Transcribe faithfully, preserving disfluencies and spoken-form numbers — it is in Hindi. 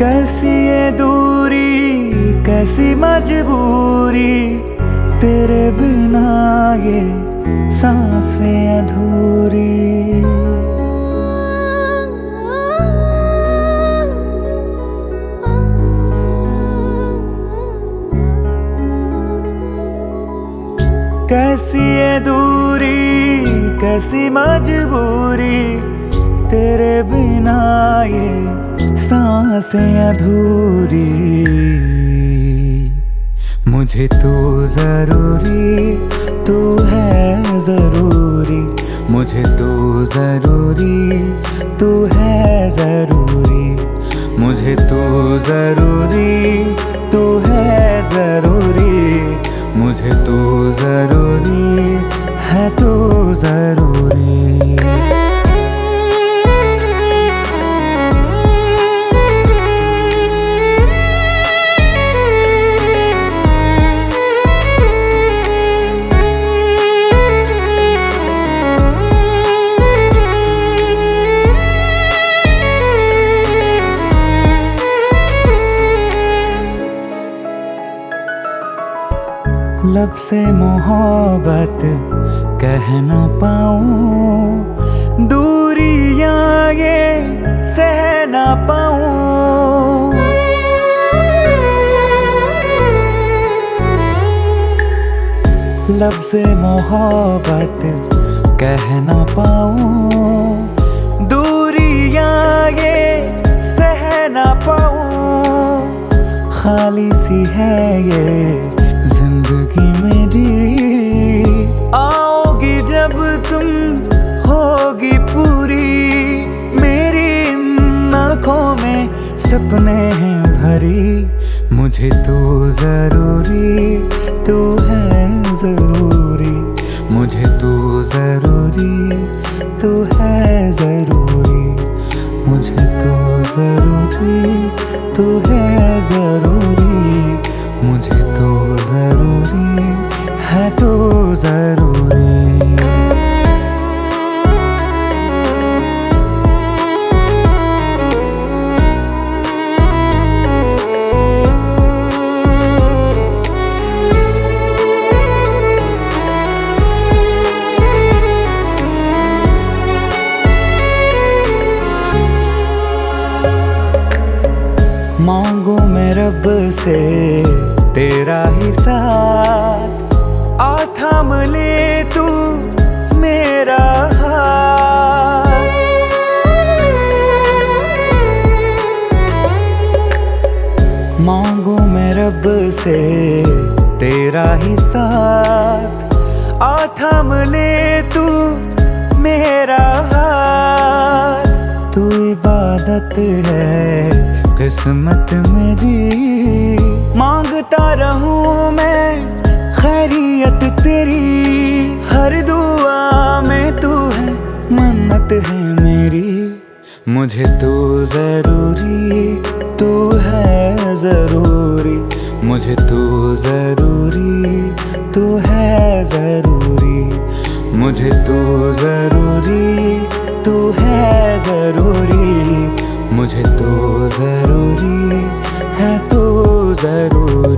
कैसी ये दूरी, कैसी मजबूरी, तेरे बिना ये सांसें अधूरी। कैसी ये दूरी, कैसी मजबूरी, तेरे बिना ये सांसें अधूरी। मुझे तू जरूरी, तू है जरूरी, मुझे तू जरूरी, तू है जरूरी, मुझे तू जरूरी, तू है जरूरी, मुझे तू जरूरी है, तू जरूरी। लब से मोहब्बत कह ना पाऊं, दूरियां ये सह ना पाऊं। लब से मोहब्बत कह ना पाऊं, दूरियां ये सह ना पाऊं। खाली सी है ये जिंदगी मेरी, आओगी जब तुम होगी पूरी। मेरी आँखों में सपने हैं भरी, मुझे तू जरूरी, तू है जरूरी, मुझे तू जरूरी, तू है जरूरी, मुझे तू जरूरी, तू है जरूरी, मुझे तो जरूरी है, तो जरूरी। मांगू मैं रब से तेरा ही साथ, आ थाम ले तू मेरा हाथ। मांगू मैं रब से तेरा ही साथ, आ थाम ले तू मेरा हाथ। तू इबादत है किस्मत मेरी, मांगता रहूं मैं खैरियत तेरी। हर दुआ में तू है, मन्नत है मेरी। मुझे तू जरूरी, तू है जरूरी, मुझे तू जरूरी, तू है जरूरी, मुझे तू जरूरी, तू है जरूरी, मुझे तो जरूरी है, तो जरूरी।